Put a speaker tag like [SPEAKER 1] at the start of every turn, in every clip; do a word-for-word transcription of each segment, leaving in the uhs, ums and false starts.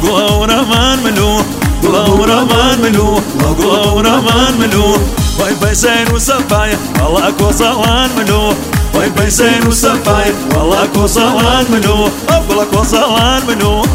[SPEAKER 1] وقلا ورمان ملو قلا ورمان ملو وقلا ورمان ملو وای بيسين وسفاية والله كوصوان ملو وای بيسين وسفاية والله كوصوان ملو أقول كوصوان ملو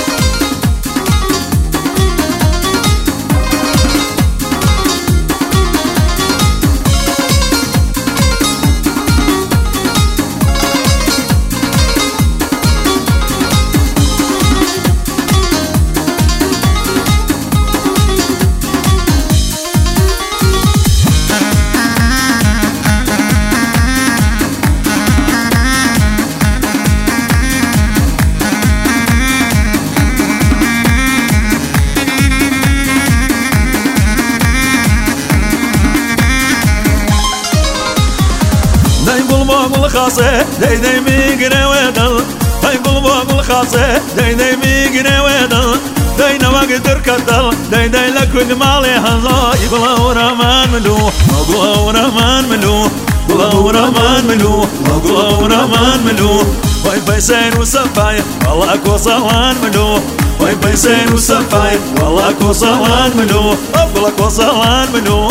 [SPEAKER 1] بوغل خاصة داي داي ميقنا ويدل داي بوغل خاصة داي داي ميقنا ويدل داي نواقد تركتل داي داي لكل مالي هلا يقلا ورمان ملو وقلا ورمان ملو قلا ورمان ملو وقلا ورمان ملو واي بيسين وسفاية والله كوصوان ملو واي بيسين وسفاية والله كوصوان ملو أقول كوصوان ملو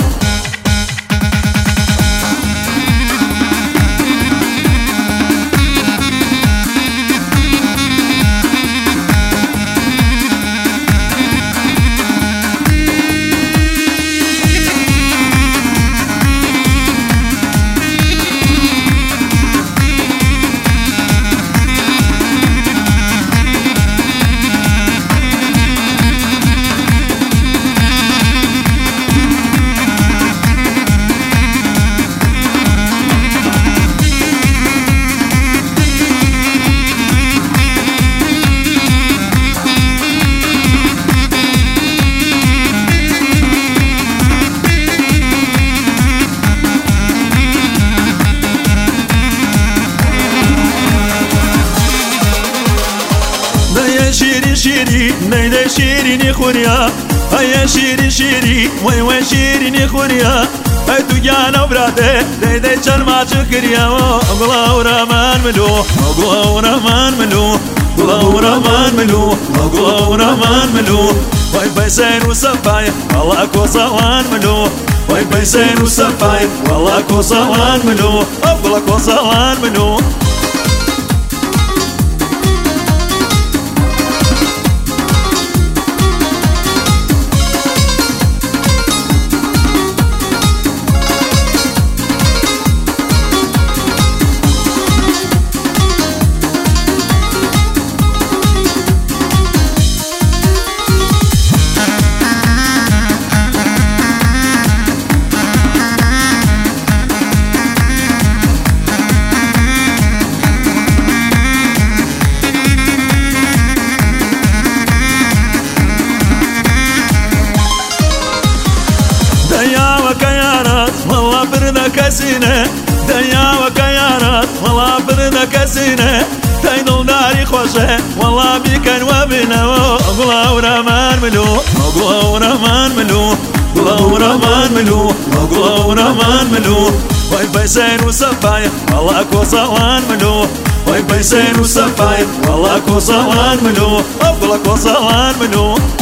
[SPEAKER 1] شيري شيري نيدا شيريني خوريا هيا شيري شيري وي وي شيريني خوريا هاي تجانا وبراده نيدا شرما شكريا وقلا ورمان ملو وقلا ورمان ملو قلا ورمان ملو وقلا ورمان ملو واي بيسين وسفاية والله كوصوان ملو واي بيسين وسفاية والله كوصوان ملو وقلا كوصوان ملو كسينة دنيا وكيانات والله برنا كسينة تايدل داري خوشة والله بيكن وبنا وقلا ورمان ملو وقلا ورمان ملو قلا ورمان ملو وقلا ورمان ملو واي بيسين وسفاية والله كوصوان ملو واي بيسين وسفاية والله كوصوان ملو وقلا كوصوان ملو